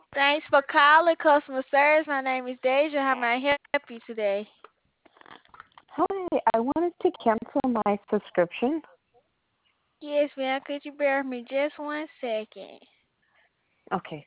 Thanks for calling customer service. My name is Deja. How may I help you today? Hi, I wanted to cancel my subscription. Yes, ma'am. Could you bear with me just 1 second? Okay.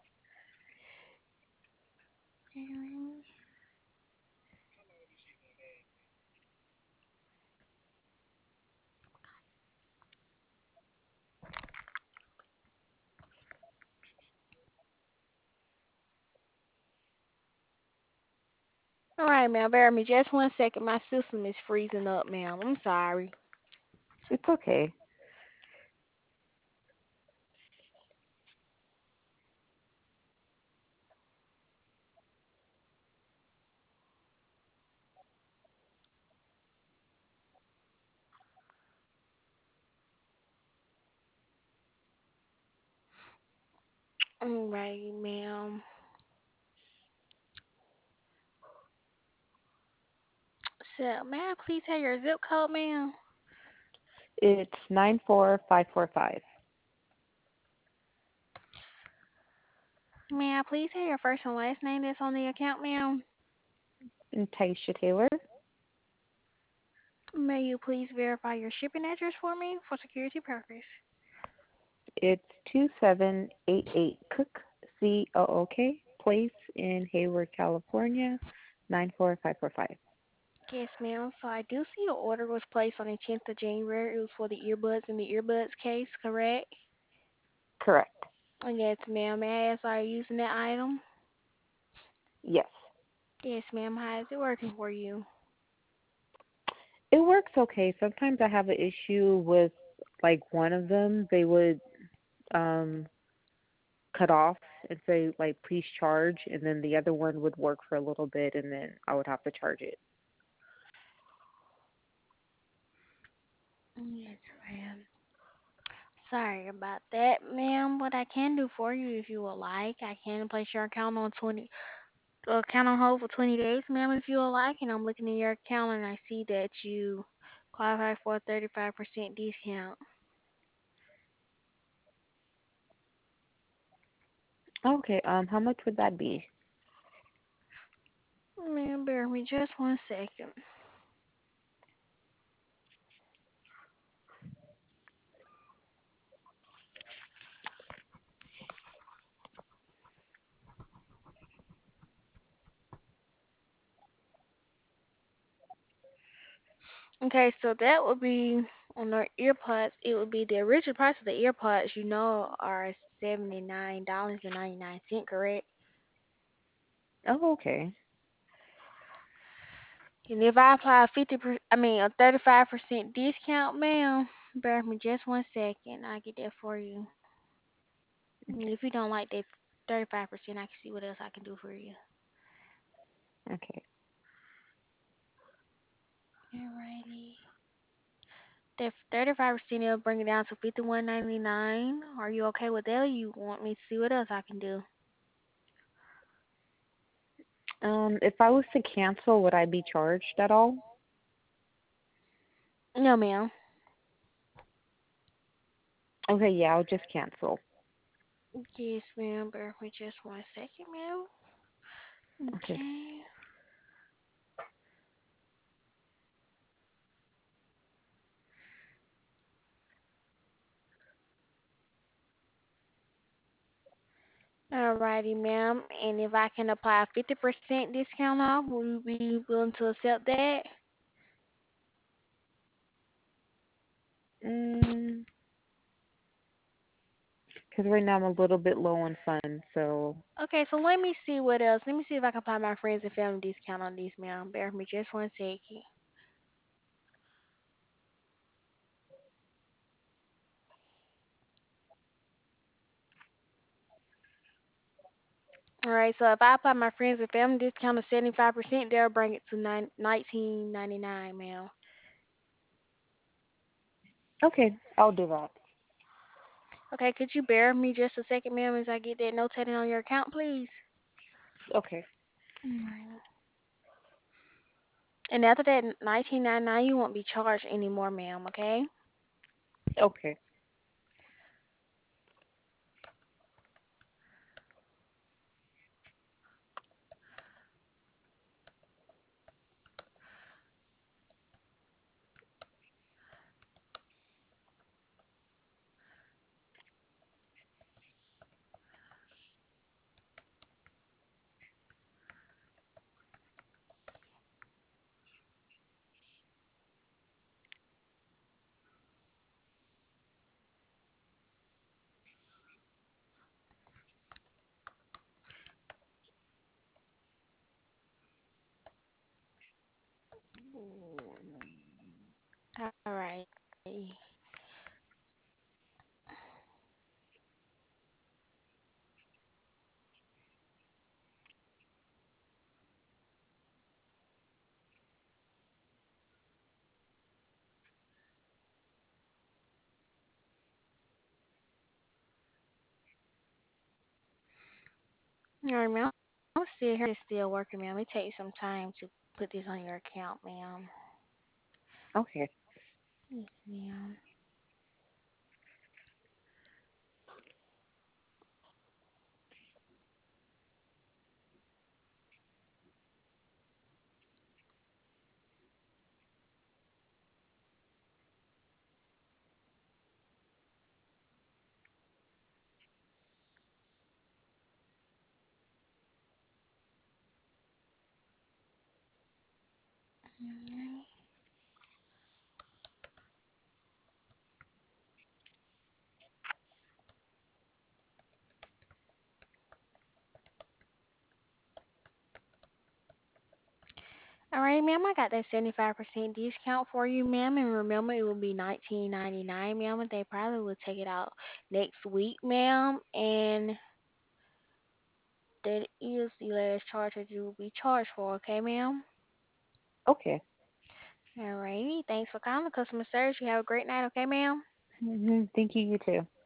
All right, ma'am. Bear with me just 1 second. My system is freezing up, ma'am. I'm sorry. It's okay. All right, ma'am. So, may I please have your zip code, ma'am? It's 94545. May I please have your first and last name that's on the account, ma'am? And Taisha Taylor. May you please verify your shipping address for me for security purpose? It's 2788 Cook Place in Hayward, California, 94545. Yes, ma'am. So I do see your order was placed on the 10th of January. It was for the earbuds in the earbuds case, correct? Correct. Yes, ma'am. May I ask, are you using that item? Yes. Yes, ma'am. How is it working for you? It works okay. Sometimes I have an issue with like one of them. They would um cut off and say like please charge, and then the other one would work for a little bit and then I would have to charge it. Yes, ma'am. Sorry about that, ma'am. What I can do for you, if you would like, I can place your account on hold for 20 days, ma'am, if you would like. And I'm looking at your account and I see that you qualify for a 35% discount. Okay, how much would that be? Ma'am, bear with me just 1 second. Okay, so that would be on our earpods. It would be the original price of the earpods. Are $79.99, correct? Oh, okay. And if I apply a 35% discount, ma'am, bear with me just 1 second. I'll get that for you. And if you don't like that 35%, I can see what else I can do for you. Okay. Alrighty. That 35% will bring it down to 51.99. Are you okay with that? Or you want me to see what else I can do? If I was to cancel, would I be charged at all? No, ma'am. Okay, yeah, I'll just cancel. Yes, ma'am. Bear with me just 1 second, ma'am. Okay. Okay. Alrighty, ma'am. And if I can apply a 50% discount off, will you be willing to accept that? Mm, because right now I'm a little bit low on funds, so Okay, so let me see what else. Let me see if I can apply my friends and family discount on these, ma'am. Bear with me just 1 second. Alright, so if I apply my friends and family discount of 75%, they'll bring it to 19.99, ma'am. okay, I'll do that. Okay, could you bear with me just a second, ma'am, as I get that notated on your account, please? Okay. Alright. And after that 19.99, you won't be charged anymore, ma'am. Okay? Okay. Alrighty. Alright, ma'am. I'm still here. It's still working, ma'am. It takes some time to put this on your account, ma'am. Okay. Yes, ma'am. Alright, ma'am. I got that 75% discount for you, ma'am. And remember, it will be 19.99, ma'am. And they probably will take it out next week, ma'am. And that is the last charge that you will be charged for, okay, ma'am? Okay. Alrighty. Thanks for calling customer service. You have a great night, okay, ma'am? Thank you. You too.